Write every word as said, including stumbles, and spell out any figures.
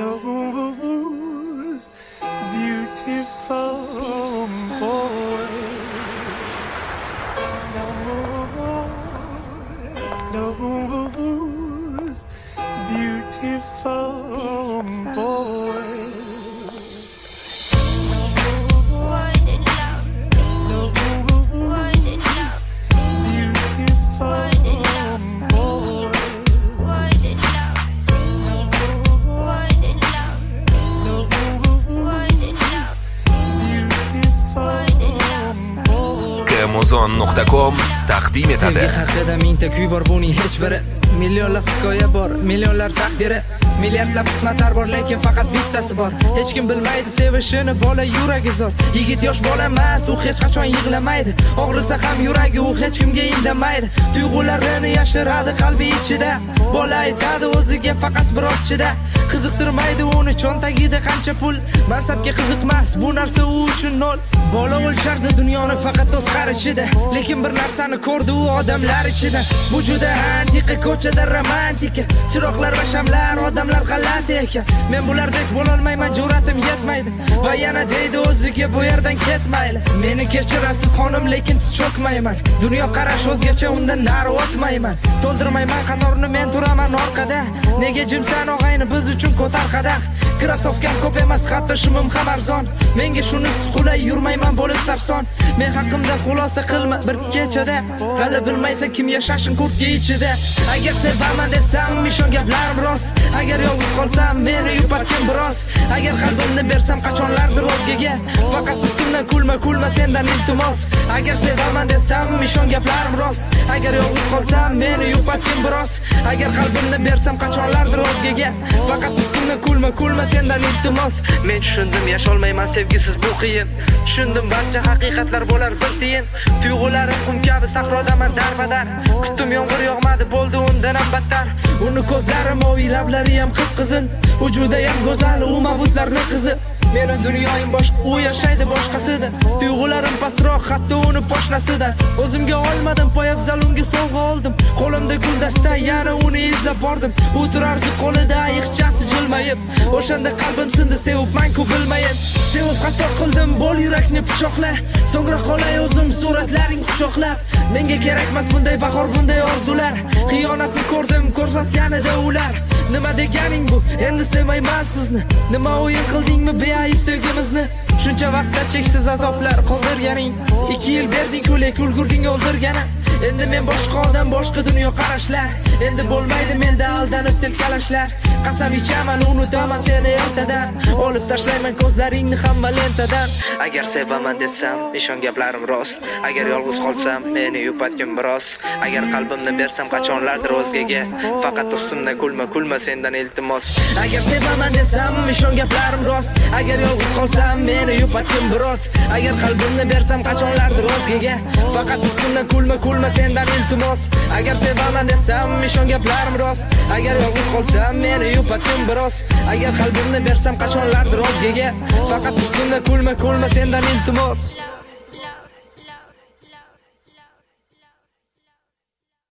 those beautiful boys. Those beautiful boys. muzon nuqta com taqdim etadi. Sevgi haqida mingta kuy bor, buning hech biri millionlab hikoya bor, millionlar taqdiri, milliardlab qismatlar bor, lekin faqat bittasi bor. Hech kim bilmaydi sevishini, bola yuragi zo'r. Yigit yosh bola emas, u hech qachon yig'lamaydi. Og'risa ham yuragi, u hech kimga indamaydi. Tuyg'ularini yashiradi qalbi ichida. Bola aytadi o'ziga faqat biroz chida. Qiziqtirmaydi uni cho'ntagida qancha pul. Mansabga qiziqmas, bu narsa u uchun nol. Bola o'lchardi dunyoni faqat o'z qarashida, lekin bir narsani ko'rdi u odamlar ichida. Bu juda antiqa, ko'chada romantika, chiroqlar va shamlar, odamlar g'alati ekan. Men bulardek bo'la olmayman, jur'atim yetmaydi. Va yana deydi o'ziga bu yerdan ketmayli. Meni kechirasiz xonim, lekin siz cho'kmayman. Dunyo qarash o'zgacha, undan nari o'tmayman. To'ldirmayman qatorni, men turaman orqada. Nega jimsan og'ayni, biz uchun ko'tar qadah. Krasovkam ko'p emas, hatto shimim ham arzon. Menga shunisi qulay, yurmayman bo'lib sarson. Men haqimda xulosa qilma bir kechada. Hali bilmaysan kim yashashin kurtga ichida. Agar sevaman desam, ishon gaplarim rost. Agar yolg'iz qolsam, meni yupatgin biroz. Agar qalbimni bersam qachonlardir o'zgaga. Faqat ustimdan kulma, kulma sendan iltimos. Agar sevaman desam, ishon gaplarim rost. Agar yolg'iz qolsam, meni yupatgin biroz. Agar qalbimni bersam qachonlardir o'zgaga. Faqat ustimdan kulma, kulma sendan iltimos. Men tushundim, yasholmayman sevgisiz bu qiyin. Tushundim barcha haqiqatlar bo'lar bir tiyin. Tuyg'ularim qum kabi sahrodaman darbadar. Kutdim yomg'ir yog'madi, bo'ldi undan ham battar. Uni ko'zlari moviy, lablari ham qip-qizil. Vujuda ham go'zal, u mabutlarning qizi. Meni dunyoyim boshqa, u yashaydi boshqasida. Tuyg'ularim pastroq, hatto uni poshnasida. O'zimga olmadim, poyafzal unga sovg'a oldim. Qo'limda guldasta, yana uni izlab bordim. U turardi qo'lida ayiqchasi jilmayib. O'shanda qalbim sindi, sevibman-ku bilmayib. Sevib xato qildim, bo'l yurakni pichoqla. So'ngra qolay o'zim suratlaring quchoqlab. Menga kerakmas bunday bahor, bunday orzular. Xiyonatni ko'rdim, ko'rsatganida ular. Nima deganing bu? Endi sevmayman sizni. Nima o'yin qildingmi beayb sevgimizni? Shuncha vaqtda cheksiz azoblar qoldirganing. ikki yil berding-ku, lekin ulgurding o'ldirgani. Endi men boshqa odam, boshqa dunyo qarashlar. Endi bo'lmaydi menda aldanib tilkalashlar. Qasam ichaman, unutaman seni ertadan. Olib tashlayman ko'zlaringni hamma lentadan. Agar sevaman desam, ishon gaplarim rost. Agar yolg'iz qolsam, meni yupatgin biroz. Agar qalbimni bersam qachonlardir o'zgaga. Faqat ustimdan kulma, kulma sendan iltimos. Agar sevaman desam, ishon gaplarim rost. Agar yolg'iz qolsam, meni yupatgin biroz. Agar qalbimni bersam qachonlardir o'zgaga. Faqat ustimdan kulma, kulma sendan iltimos. Agar sevaman desam, ishon gaplarim rost. Agar yolg'iz qolsam, meni yupatgin biroz. Agar qalbimni bersam qachonlardir o'zgaga. Faqat ustimdan kulma, kulma sendan iltimos.